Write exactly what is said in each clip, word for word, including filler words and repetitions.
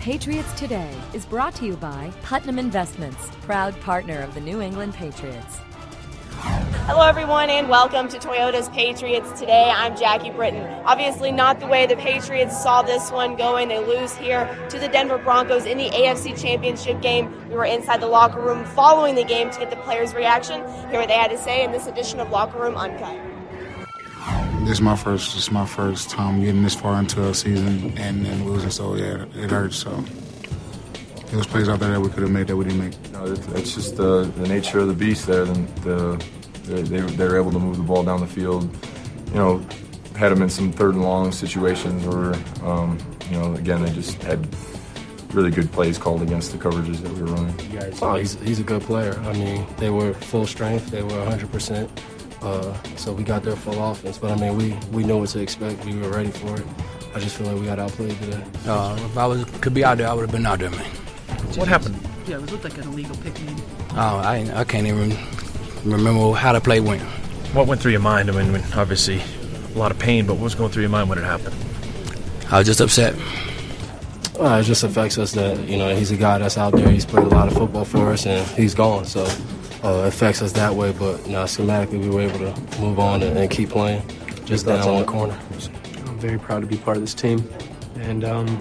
Patriots Today is brought to you by Putnam Investments, proud partner of the New England Patriots. Hello everyone and welcome to Toyota's Patriots Today. I'm Jackie Britton. Obviously not the way the Patriots saw this one going. They lose here to the Denver Broncos in the A F C Championship game. We were inside the locker room following the game to get the players' reaction. Hear what they had to say in this edition of Locker Room Uncut. This is my first. This is my first time getting this far into a season and then losing. So yeah, it hurts. So there was plays out there that we could have made that we didn't make. No, it's, it's just the, the nature of the beast there. The, the they they were able to move the ball down the field. You know, had them in some third and long situations where um, you know again they just had really good plays called against the coverages that we were running. Oh, he's he's a good player. I mean, they were full strength. They were one hundred percent. Uh, so we got their full offense, but I mean, we, we know what to expect. We were ready for it. I just feel like we got outplayed today. Uh, if I was could be out there, I would have been out there, man. What happened? Yeah, it looked like an illegal pick, maybe. Oh, I I can't even remember how the play went. What went through your mind? I mean, obviously, a lot of pain, but what was going through your mind when it happened? I was just upset. Uh, it just affects us that, you know, he's a guy that's out there. He's played a lot of football for us, and he's gone, so uh, it affects us that way. But, you know, schematically, we were able to move on and, and keep playing just down on the corner. I'm very proud to be part of this team, and um,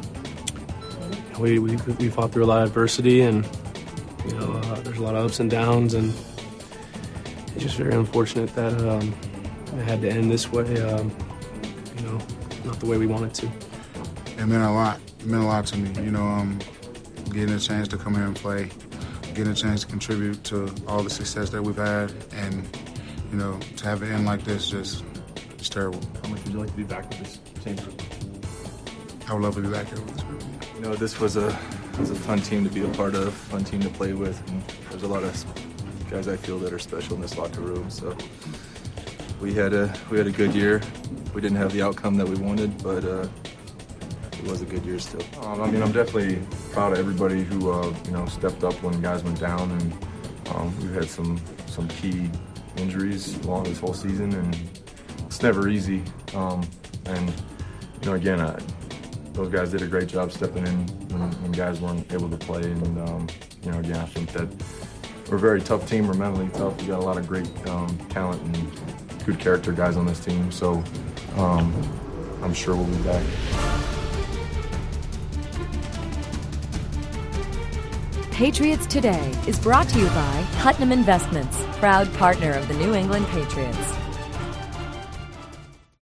we, we we fought through a lot of adversity, and, you know, uh, there's a lot of ups and downs, and it's just very unfortunate that um, it had to end this way, um, you know, not the way we wanted to. It meant a lot. It meant a lot to me, you know, um, getting a chance to come here and play, getting a chance to contribute to all the success that we've had, and, you know, to have it end like this, just, it's terrible. How much would you like to be back with this team? I would love to be back here with this group. You know, this was a was a fun team to be a part of, fun team to play with, and there's a lot of guys I feel that are special in this locker room. So we had a we had a good year. We didn't have the outcome that we wanted, but uh, it was a good year still. Um, I mean, I'm definitely proud of everybody who uh, you know stepped up when guys went down, and um, we've had some some key injuries along this whole season, and it's never easy. Um, and you know, again, I, those guys did a great job stepping in when, when guys weren't able to play. And um, you know, again, I think that we're a very tough team. We're mentally tough. We got a lot of great um, talent and good character guys on this team. So um, I'm sure we'll be back. Patriots Today is brought to you by Putnam Investments, proud partner of the New England Patriots.